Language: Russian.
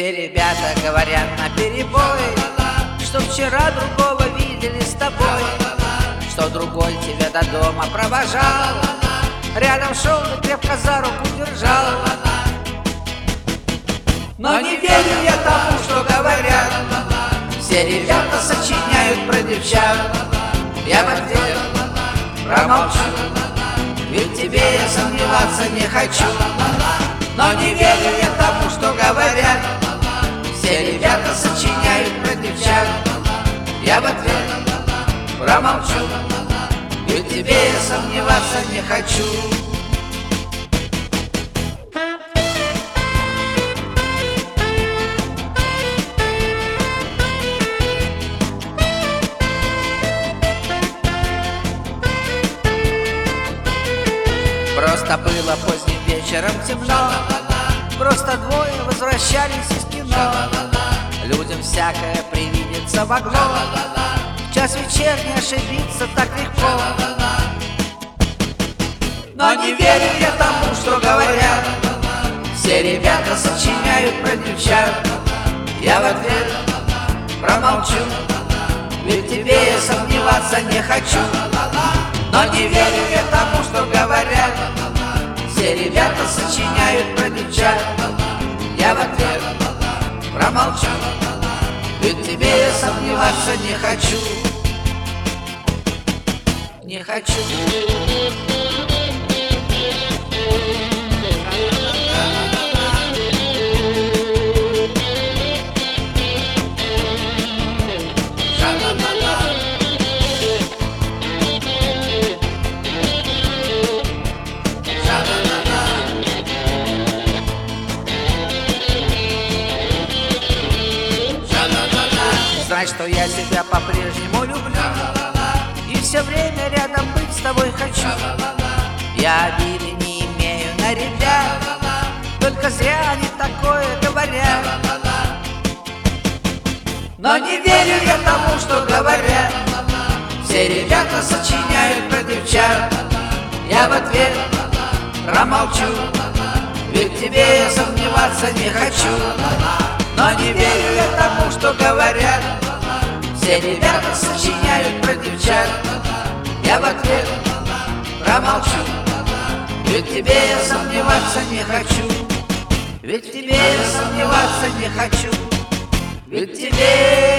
Все ребята говорят наперебой, что вчера другого видели с тобой, что другой тебя до дома провожал, рядом шел и крепко за руку держал. Но не верю я тому, что говорят, все ребята сочиняют про девчат. Я в ответ промолчу, ведь тебе я сомневаться не хочу. Но не верю я тому, что говорят, все ребята сочиняют про девчат. Я в ответ промолчу, ведь тебе я сомневаться не хочу. Просто было поздним вечером темно, просто двое возвращались из кино. Людям всякое привидеться могло, в час вечерний ошибиться так легко. Но не верю я тому, что говорят, все ребята сочиняют про девчат. Я в ответ промолчу, ведь тебе я сомневаться не хочу. Но не верю я тому, что говорят, все ребята сочиняют про девчат. Я в ответ промолчу, ведь тебе я сомневаться не хочу. Не хочу. Знай, что я тебя по-прежнему люблю, и все время рядом быть с тобой хочу. Я обиды не имею на ребят, только зря они такое говорят. Но не верю я тому, что говорят, все ребята сочиняют про девчат. Я в ответ промолчу, ведь тебе я сомневаться не хочу. Но не верю я тому, что говорят, все ребята сочиняют про девчат. Я в ответ промолчу, ведь тебе я сомневаться не хочу. Ведь тебе я сомневаться не хочу. Ведь тебе